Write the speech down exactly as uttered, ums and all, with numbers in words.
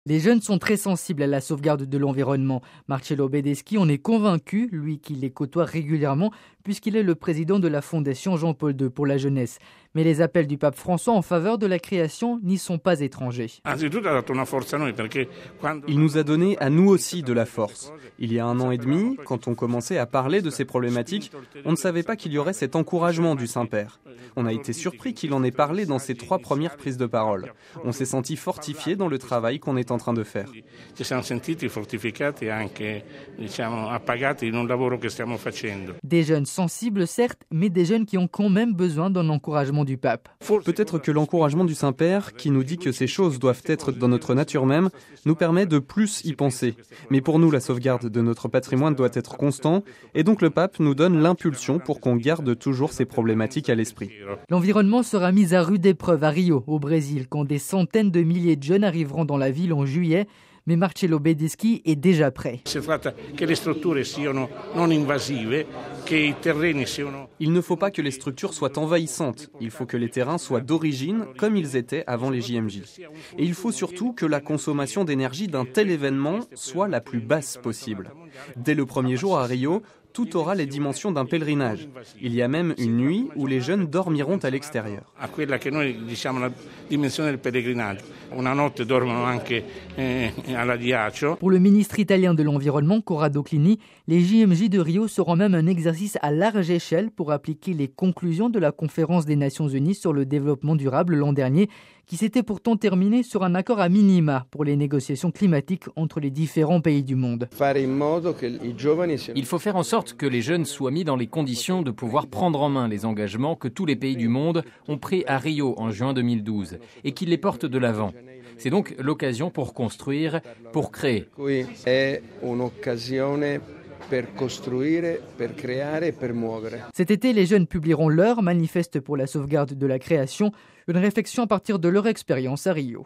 Les jeunes sont très sensibles à la sauvegarde de l'environnement. Marcello Bedeschi en est convaincu, lui qui les côtoie régulièrement, puisqu'il est le président de la Fondation Jean-Paul deux pour la jeunesse. Mais les appels du pape François en faveur de la création n'y sont pas étrangers. Il nous a donné à nous aussi de la force. Il y a un an et demi, quand on commençait à parler de ces problématiques, on ne savait pas qu'il y aurait cet encouragement du Saint-Père. On a été surpris qu'il en ait parlé dans ses trois premières prises de parole. On s'est senti fortifié dans le travail qu'on est en train de faire. Des jeunes sensibles, certes, mais des jeunes qui ont quand même besoin d'un encouragement du pape. Peut-être que l'encouragement du Saint-Père, qui nous dit que ces choses doivent être dans notre nature même, nous permet de plus y penser. Mais pour nous, la sauvegarde de notre patrimoine doit être constant, et donc le pape nous donne l'impulsion pour qu'on garde toujours ces problématiques à l'esprit. L'environnement sera mis à rude épreuve à Rio, au Brésil, quand des centaines de milliers de jeunes arriveront dans la ville en juillet. Mais Marcello Bedeschi est déjà prêt. Il ne faut pas que les structures soient envahissantes. Il faut que les terrains soient d'origine comme ils étaient avant les J M J. Et il faut surtout que la consommation d'énergie d'un tel événement soit la plus basse possible. Dès le premier jour à Rio, tout aura les dimensions d'un pèlerinage. Il y a même une nuit où les jeunes dormiront à l'extérieur. Pour le ministre italien de l'Environnement, Corrado Clini, les J M J de Rio seront même un exercice à large échelle pour appliquer les conclusions de la conférence des Nations Unies sur le développement durable l'an dernier, qui s'était pourtant terminée sur un accord à minima pour les négociations climatiques entre les différents pays du monde. Il faut faire en sorte que les jeunes soient mis dans les conditions de pouvoir prendre en main les engagements que tous les pays du monde ont pris à Rio en juin deux mille douze et qu'ils les portent de l'avant. C'est donc l'occasion pour construire, pour créer. Cet été, les jeunes publieront leur manifeste pour la sauvegarde de la création, une réflexion à partir de leur expérience à Rio.